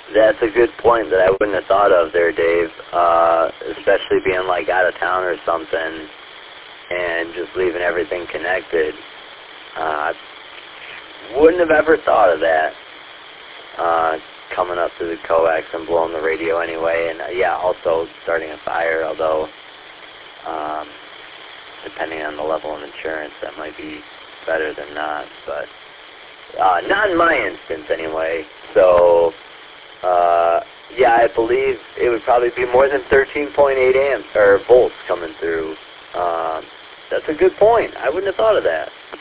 That's a good point that I wouldn't have thought of there, Dave. Especially being like out of town or something, and just leaving everything connected. Wouldn't have ever thought of that. Coming up to the coax and blowing the radio anyway, and yeah, also starting a fire. Although, depending on the level of insurance, that might be better than not. But not in my instance anyway. So. Yeah, I believe it would probably be more than 13.8 amps or volts coming through. That's a good point. I wouldn't have thought of that.